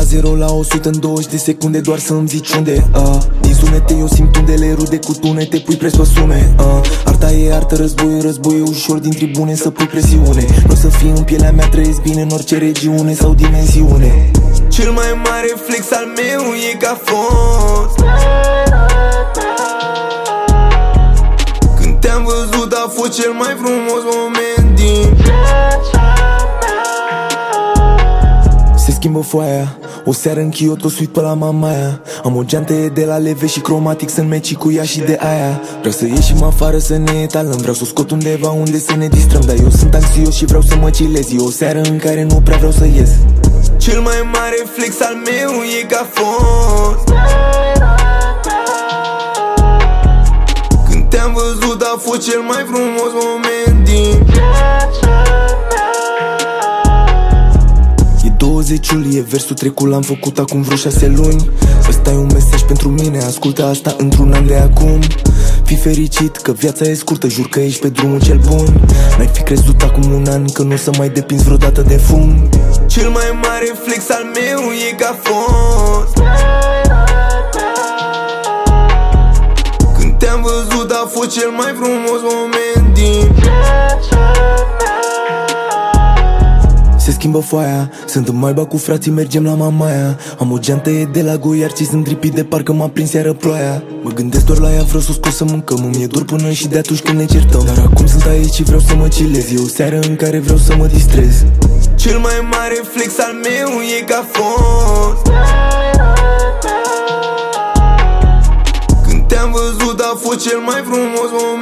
la 0 la 100 în 20 de secunde, doar să îmi zici unde. Din sunete eu simt undele rude cu tunete, pui preț pe sume. Arta e artă, război e ușor din tribune să pui presiune. Nu o să fii în pielea mea, trăiesc bine în orice regiune sau dimensiune. Cel mai mare flex al meu e că a fost când te-am văzut, a fost cel mai frumos moment din se schimbă foaia. O seară în Kyoto, suit pe la mamaia. Am o geantă de la leve și cromatic, sunt meci cu ea și de aia. Vreau să ieșim afară să ne etalăm, vreau să o scot undeva unde să ne distrăm. Dar eu sunt anxios și vreau să mă cilez. E o seară în care nu prea vreau să ies. Cel mai mare flex al meu e că a fost când te-am văzut, a fost cel mai frumos moment din 20 iulie, versul trecut l-am făcut acum vreo 6 luni. Ăsta e un mesaj pentru mine, ascultă asta într-un an de acum. Fii fericit că viața e scurtă, jur că ești pe drumul cel bun. N-ai fi crezut acum un an că nu o să mai depinzi vreodată de fum. Cel mai mare flex al meu e că a fost când te-am văzut, a fost cel mai frumos moment din se schimbă foaia. Sunt în Maiba cu frații, mergem la mamaia. Am o geantă de la Goiarci, sunt dripit de parcă m-a prins iară ploaia. Mă gândesc doar la ea, vreau să o scot să mâncăm. Îmi e dor până și de atunci când ne certăm. Dar acum sunt aici și vreau să mă cilez. E o seară în care vreau să mă distrez. Cel mai mare flex al meu e că a fost când te-am văzut, a fost cel mai frumos moment.